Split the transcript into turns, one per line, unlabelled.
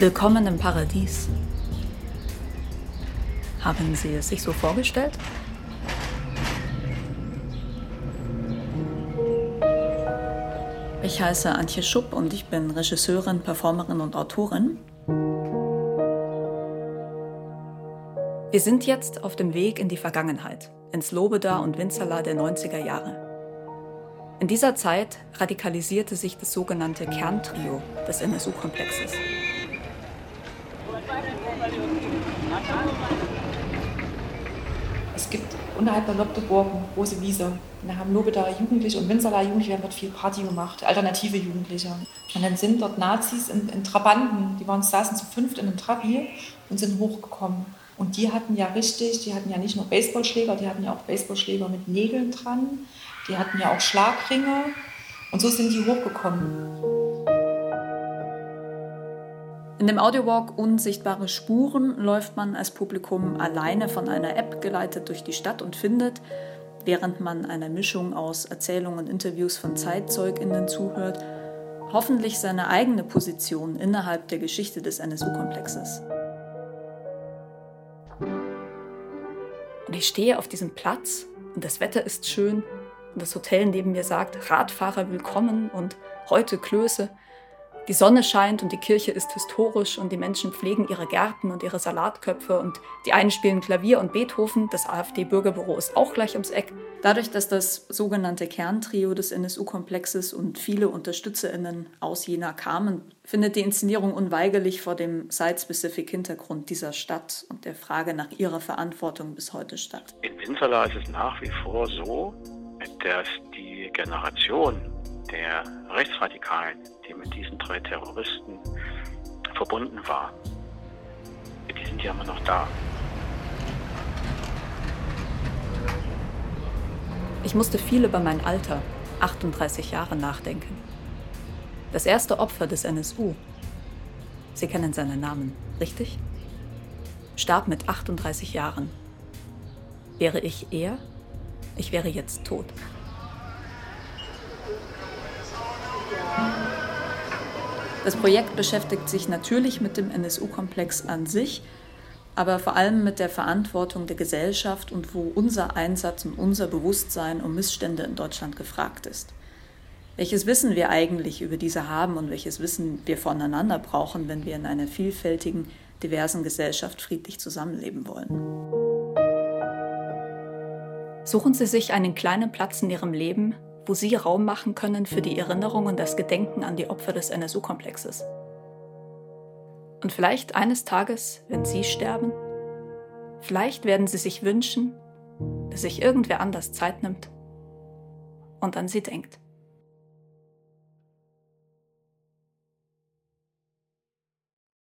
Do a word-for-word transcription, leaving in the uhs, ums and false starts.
Willkommen im Paradies. Haben Sie es sich so vorgestellt? Ich heiße Antje Schupp und ich bin Regisseurin, Performerin und Autorin. Wir sind jetzt auf dem Weg in die Vergangenheit, ins Lobeda und Winzerla der neunziger Jahre. In dieser Zeit radikalisierte sich das sogenannte Kerntrio des N S U-Komplexes.
Es gibt unterhalb der Lobdeburg eine große Wiese. Und da haben Lobeda Jugendliche und Winzerla Jugendliche haben dort viel Party gemacht, alternative Jugendliche. Und dann sind dort Nazis in, in Trabanten, die waren, saßen zu fünft in einem Trabi und sind hochgekommen. Und die hatten ja richtig, die hatten ja nicht nur Baseballschläger, die hatten ja auch Baseballschläger mit Nägeln dran. Die hatten ja auch Schlagringe. Und so sind die hochgekommen.
In dem Audiowalk Unsichtbare Spuren läuft man als Publikum alleine von einer App geleitet durch die Stadt und findet, während man einer Mischung aus Erzählungen und Interviews von ZeitzeugInnen zuhört, hoffentlich seine eigene Position innerhalb der Geschichte des N S U-Komplexes. Und ich stehe auf diesem Platz und das Wetter ist schön und das Hotel neben mir sagt, Radfahrer willkommen und heute Klöße. Die Sonne scheint und die Kirche ist historisch und die Menschen pflegen ihre Gärten und ihre Salatköpfe und die einen spielen Klavier und Beethoven, das AfD-Bürgerbüro ist auch gleich ums Eck. Dadurch, dass das sogenannte Kerntrio des N S U-Komplexes und viele UnterstützerInnen aus Jena kamen, findet die Inszenierung unweigerlich vor dem Site-Specific-Hintergrund dieser Stadt und der Frage nach ihrer Verantwortung bis heute statt.
In Winzerla ist es nach wie vor so, dass die Generation der Rechtsradikalen, die mit diesen drei Terroristen verbunden war, die sind ja immer noch da.
Ich musste viel über mein Alter, achtunddreißig Jahre, nachdenken. Das erste Opfer des N S U, Sie kennen seinen Namen, richtig? Starb mit achtunddreißig Jahren. Wäre ich er? Ich wäre jetzt tot. Das Projekt beschäftigt sich natürlich mit dem N S U-Komplex an sich, aber vor allem mit der Verantwortung der Gesellschaft und wo unser Einsatz und unser Bewusstsein um Missstände in Deutschland gefragt ist. Welches Wissen wir eigentlich über diese haben und welches Wissen wir voneinander brauchen, wenn wir in einer vielfältigen, diversen Gesellschaft friedlich zusammenleben wollen. Suchen Sie sich einen kleinen Platz in Ihrem Leben, wo Sie Raum machen können für die Erinnerung und das Gedenken an die Opfer des N S U-Komplexes. Und vielleicht eines Tages, wenn Sie sterben, vielleicht werden Sie sich wünschen, dass sich irgendwer anders Zeit nimmt und an Sie denkt.